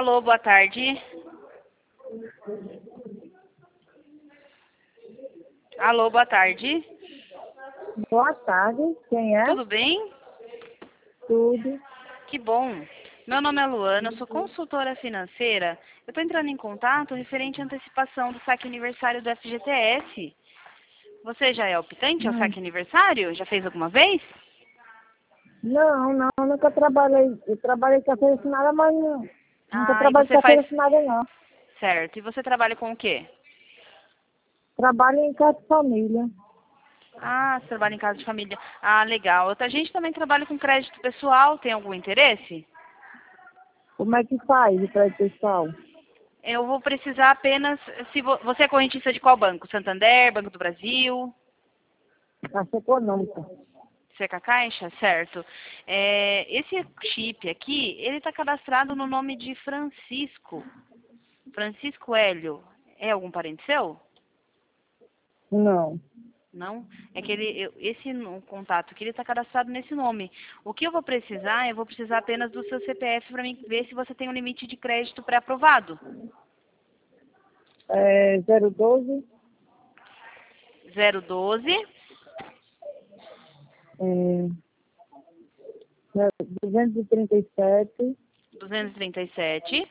Alô, boa tarde. Alô, boa tarde. Boa tarde, quem é? Tudo bem? Tudo. Que bom. Meu nome é Luana, eu sou consultora financeira. Eu estou entrando em contato referente à antecipação do saque aniversário do FGTS. Você já é optante ao saque aniversário? Já fez alguma vez? Não, nunca trabalhei. Eu trabalhei com carteira assinada, mas nunca E trabalhei com você carteira faz... assinada, não. Certo. E você trabalha com o quê? Trabalho em casa de família. Você trabalha em casa de família. Legal. A gente também trabalha com crédito pessoal. Tem algum interesse? Como é que faz o crédito pessoal? Eu vou precisar apenas... Se você é correntista de qual banco? Santander, Banco do Brasil? Caixa econômica. Você é com a Caixa? Certo. Esse chip aqui, ele está cadastrado no nome de Francisco. Francisco Hélio. É algum parente seu? Não. Não? É que esse contato aqui, ele está cadastrado nesse nome. O que eu vou precisar apenas do seu CPF para mim ver se você tem um limite de crédito pré-aprovado. 012 012 é, 237 237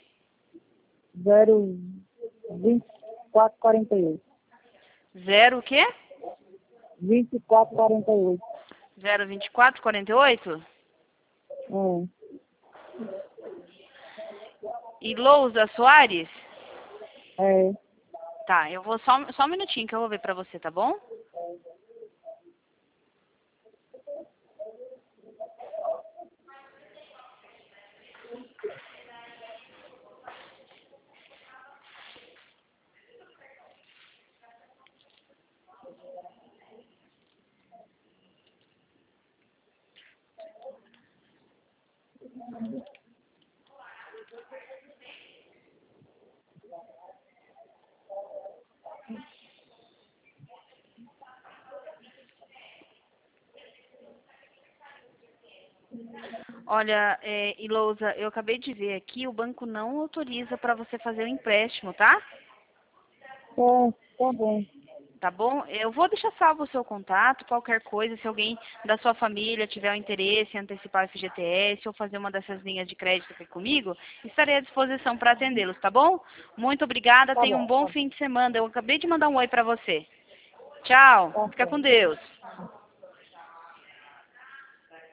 02448. 0 o quê? 2448. 02448? É. E Lousa Soares? É. Tá, eu vou só um minutinho que eu vou ver pra você, tá bom? Olha, Ilousa, eu acabei de ver aqui, o banco não autoriza para você fazer o empréstimo, tá? Tá bom. Tá bom? Eu vou deixar salvo o seu contato, qualquer coisa, se alguém da sua família tiver o interesse em antecipar o FGTS ou fazer uma dessas linhas de crédito aqui comigo, estarei à disposição para atendê-los, tá bom? Muito obrigada, Tá tenha um bom. bom fim de semana. Eu acabei de mandar um oi para você. Tchau, Tá fica com certo. Deus.